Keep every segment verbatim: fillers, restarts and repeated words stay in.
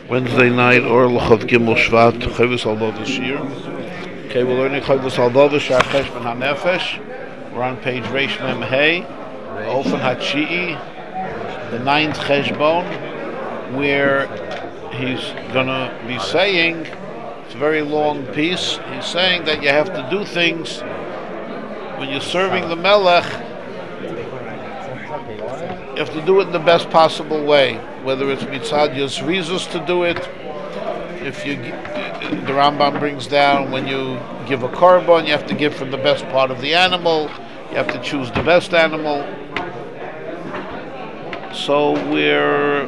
Wednesday night, or Lachot Gimel Shvat, Chavis Alvav Shir. Okay, we're learning Chavis Alvav Shar Cheshbon HaNefesh. We're on page Reish Mem Hey, Ofen HaTshi'i, the ninth Cheshbon, where he's going to be saying, it's a very long piece, he's saying that you have to do things when you're serving the Melech. You have to do it in the best possible way, whether it's mitzad yosrizos to do it. If you, the Rambam brings down, when you give a korban, you have to give from the best part of the animal. You have to choose the best animal. So we're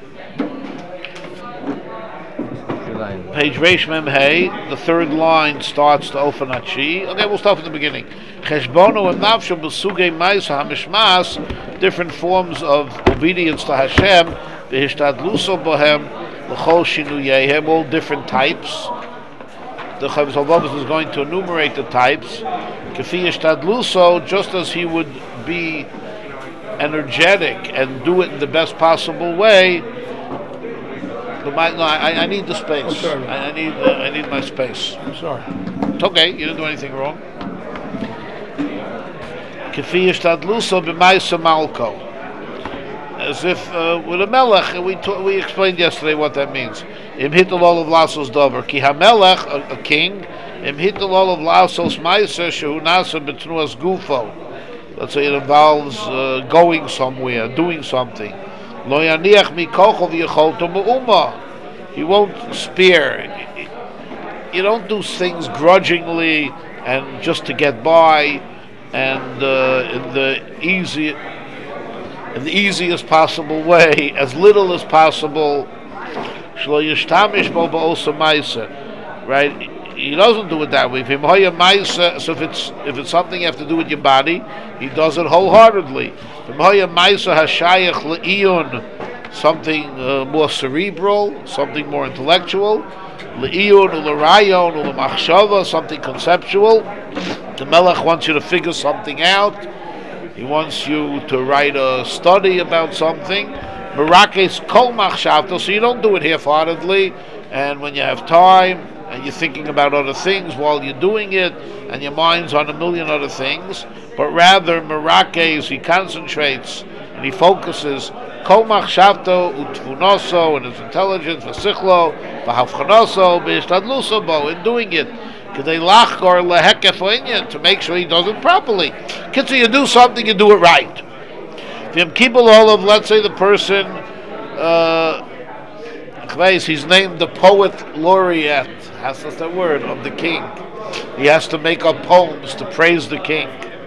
page Reish Mem Hey. The third line starts to Ofen HaTshi'i. Okay, we'll start from the beginning. Cheshbono and nafsho b'sugei ma'isa hamishmas, different forms of obedience to Hashem. V'hishtadluso bohem l'chol shinuyehem, all different types. The Chavis Alvav is going to enumerate the types. Kefi hishtadluso, just as he would be energetic and do it in the best possible way. But my, no, I, I need the space. I'm sorry. I, I need uh, I need my space. I'm sorry. It's okay. You didn't do anything wrong. Kefi hishtadluso b'maisa malko, as if uh, with a melech. We ta- we explained yesterday what that means. Im hitel olav lasos dover ki hamelech, a, a king. Im hitel olav lasos maisa shehu nasa betnuas gufo. Let's say it involves uh, going somewhere, doing something. Lo yaniach mikochov yecholto me'uma. He won't spare. You don't do things grudgingly and just to get by, and uh, in the easy, in the easiest possible way, as little as possible. Shlo yishtamish bo ba'osa ma'isa. Right? He doesn't do it that way. If him hoya ma'isa, so if it's if it's something you have to do with your body, he does it wholeheartedly. If him hoya ma'isa hashayach le'iyun, something uh, more cerebral, something more intellectual, le'iyun u'l'rayon u'l'machshava, something conceptual. The Melech wants you to figure something out. He wants you to write a study about something. Merakes kol machshavto, so you don't do it half-heartedly. And when you have time, and you're thinking about other things while you're doing it, and your mind's on a million other things, but rather Merakes, he concentrates and he focuses kol machshavto utfunoso, and his intelligence, v'sichlo, v'havchanoso, b'ishtadluso bo, in doing it, k'dei lachgor lehekef ha'inyan, to make sure he does it properly. Kitzer, you do something, you do it right. V'yem kibul olav, let's say the person, uh, he's named the poet laureate, that's the word, of the king. He has to make up poems to praise the king.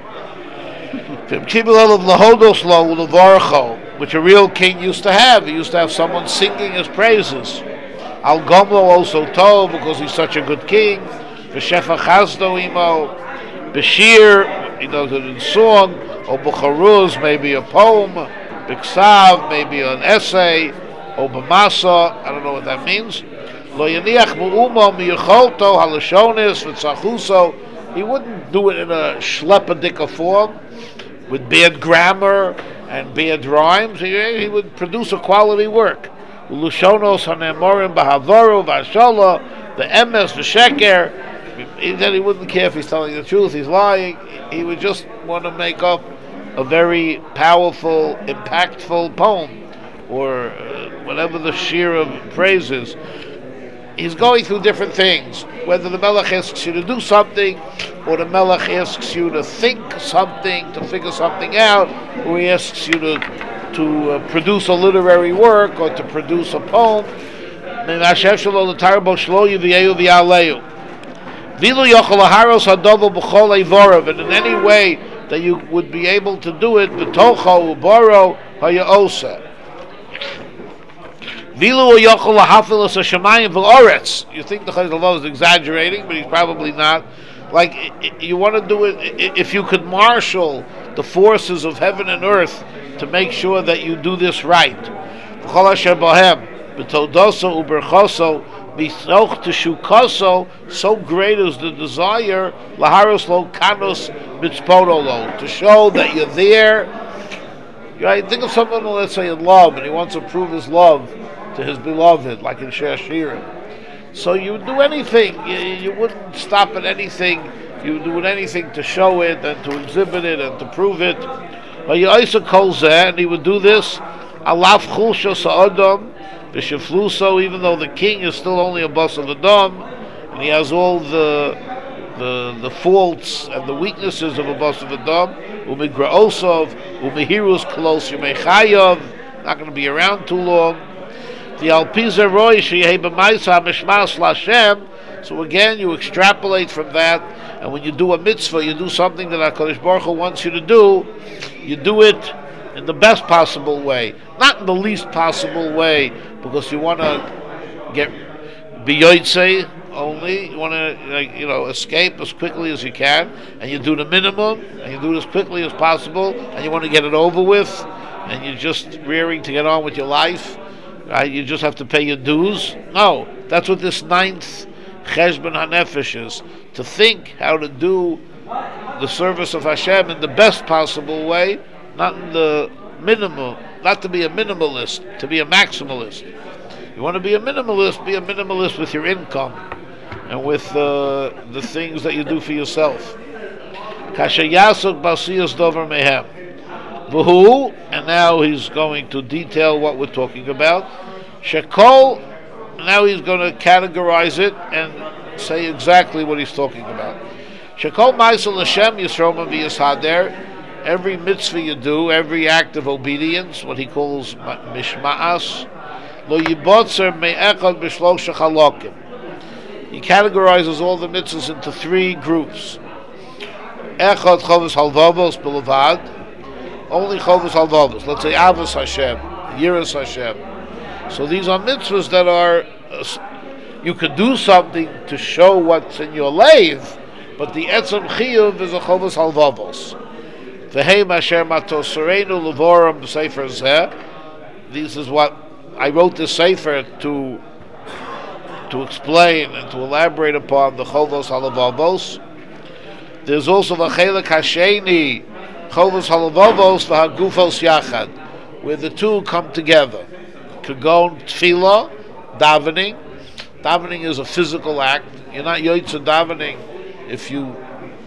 Which a real king used to have. He used to have someone singing his praises. Al Gomlo also told, because he's such a good king. B'shefa chazdo imo. B'shir, he does it in song. Or b'charuz, maybe a poem. B'ksav, maybe an essay. Or b'masa, I don't know what that means. Lo yaniach mu'umo miyacholto halashonis v'tzachuso. He wouldn't do it in a shlepadika form with bad grammar and bad rhymes. He, he would produce a quality work. Ulushonos hanemorim b'havaru v'ashola, the emes v'sheker. Then he wouldn't care if he's telling the truth, he's lying. He would just want to make up a very powerful, impactful poem, or uh, whatever the sheer of praises. He's going through different things. Whether the Melech asks you to do something, or the Melech asks you to think something, to figure something out, or he asks you to to uh, produce a literary work, or to produce a poem. And in any way that you would be able to do it, b'tocho ubaro haya'osa. You think the Chayil Alvav is exaggerating, but he's probably not. Like, you want to do it, if you could marshal the forces of heaven and earth to make sure that you do this right. So great is the desire to show that you're there. Right? Think of someone, let's say, in love, and he wants to prove his love to his beloved, like in Shir Shirim. So you would do anything. You, you wouldn't stop at anything. You would do anything to show it and to exhibit it and to prove it. But you also call that, and he would do this. Alaf chulsha sa'adam v'shefluso, even though the king is still only a boss of the dom, and he has all the the the faults and the weaknesses of a boss of the dom. Umigraosov, umihirus kolos yumechayav, not going to be around too long. The alpiza roy sheyehebamaisa mishmas lashem. So again, you extrapolate from that, and when you do a mitzvah, you do something that HaKadosh Baruch Hu wants you to do. You do it in the best possible way, not in the least possible way, because you want to get biyotzei only. You want to, like, you know, escape as quickly as you can, and you do the minimum, and you do it as quickly as possible, and you want to get it over with, and you're just rearing to get on with your life. Right? You just have to pay your dues. No, that's what this ninth Cheshbon HaNefesh is, to think how to do the service of Hashem in the best possible way, not in the minimal, not to be a minimalist, to be a maximalist. You want to be a minimalist, be a minimalist with your income and with uh, the things that you do for yourself. Kashayasuk basiyas dover mehem. V'hu, and now he's going to detail what we're talking about. Shekol, now he's going to categorize it and say exactly what he's talking about. Shekol ma'aseh l'Hashem yisroma v'yishader. Every mitzvah you do, every act of obedience, what he calls mishma'as, lo yibotzer me'echad b'shlosha chalokim. He categorizes all the mitzvahs into three groups. Echad chovos halvavos b'levad, only chovos halvavos. Let's say avos Hashem, yiras Hashem. So these are mitzvahs that are, uh, you could do something to show what's in your leiv, but the etzem chiyuv is a chovos halvavos. V'heim asher matosereinu levoram b'sefer zeh. This is what I wrote this sefer to to explain and to elaborate upon the chovos halvavos. There's also the chelek hasheni, chovos halvavos v'hagufos yachad, where the two come together. Kagon tefillah, davening. Davening is a physical act. You're not yotze davening if you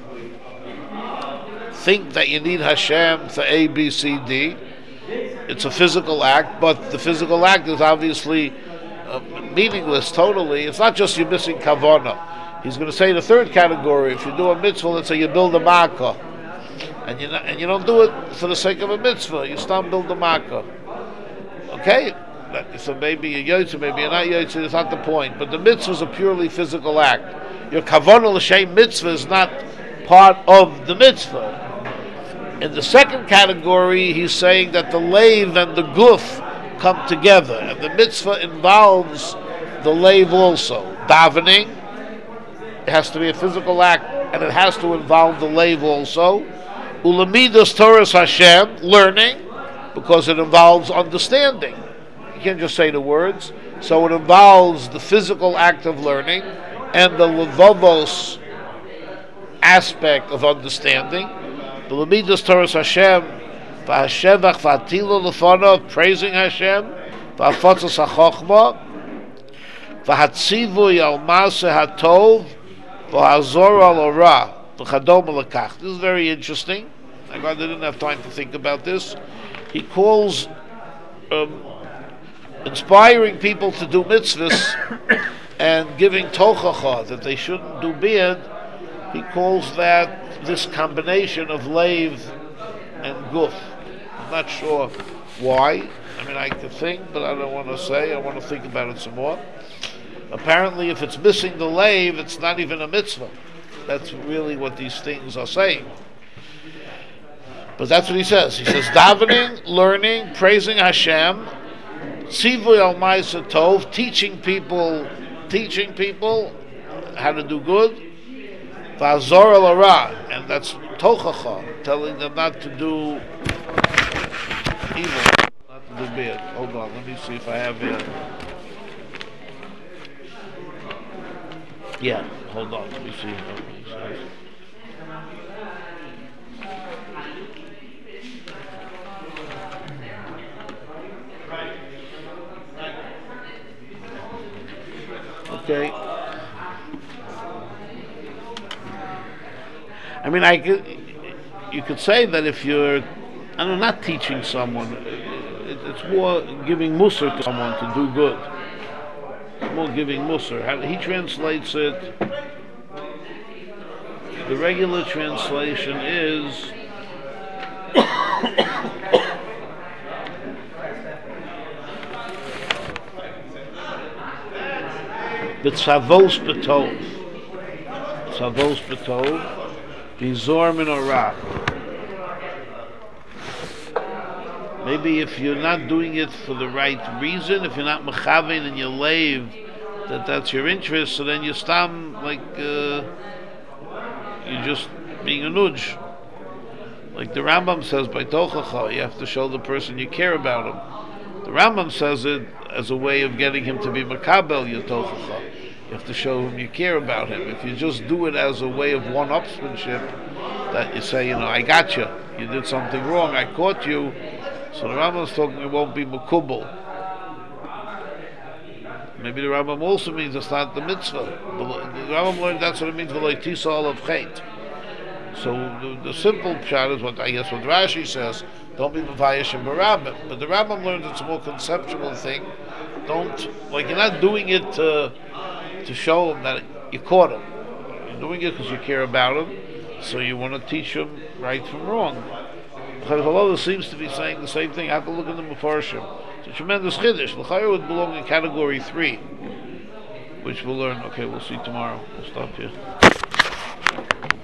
think that you need Hashem for A, B, C, D. It's a physical act, but the physical act is obviously uh, meaningless totally. It's not just you missing kavanah. He's going to say the third category. If you do a mitzvah, let's say you build a makkah, and you and you don't do it for the sake of a mitzvah, you start build a makkah. Okay. So maybe you're yotze, maybe you're not yotze, it's not the point. But the mitzvah is a purely physical act. Your kavanah l'shem mitzvah is not part of the mitzvah. In the second category, he's saying that the leiv and the guf come together, and the mitzvah involves the leiv also. Davening, it has to be a physical act, and it has to involve the leiv also. Ulamidas Torah Hashem, learning, because it involves understanding. You can't just say the words. So it involves the physical act of learning and the levavos aspect of understanding. The lemidas Torah Hashem, v'hashevach v'atilo l'fonav, praising Hashem, v'afotzos ha'chochma, v'hatzivui al maaseh hatov, v'hazor al ora, v'chadom l'kach. This is very interesting. I didn't have time to think about this. He calls um, inspiring people to do mitzvahs and giving tochacha that they shouldn't do biyad. He calls that this combination of leiv and guf. I'm not sure why. I mean, I could think, but I don't want to say. I want to think about it some more. Apparently, if it's missing the leiv, it's not even a mitzvah. That's really what these things are saying. But that's what he says. He says, davening, learning, praising Hashem, tzivui al ma'aseh tov, teaching people, teaching people how to do good, v'azor al hara, and that's tochacha, telling them not to do evil, not to do bad. Hold on, let me see if I have it. Yeah, hold on, let me see. Okay. I mean, I could, you could say that if you're, I don't know, not teaching someone, it, it's more giving musr to someone to do good. It's more giving musr. How, he translates it. The regular translation is the tzavos betov. Tzavos betov. Bizor min orah. Maybe if you're not doing it for the right reason, if you're not mechavein and you lave that that's your interest, so then you stam like uh, you're just being a nudge. Like the Rambam says by tochacha, you have to show the person you care about him. The Rambam says it as a way of getting him to be makabel your tochacha. You have to show him you care about him. If you just do it as a way of one-upsmanship, that you say, you know, I got you, you did something wrong, I caught you. So the Rambam is talking it won't be makubal. Maybe the Rambam also means it's not the mitzvah. The, the Rambam learned that's what it means v'lo tisal of chait. So the, the simple pshat is what I guess what Rashi says. Don't be mevayish and barabim. But the Rambam learned it's a more conceptual thing. Don't like you're not doing it to to show him that you caught him. You're doing it because you care about him. So you want to teach him right from wrong. Chayv seems to be saying the same thing. Have to look at the Mefarshim. It's a tremendous chiddush. L'chayr would belong in category three, which we'll learn. Okay, we'll see tomorrow. We'll stop here.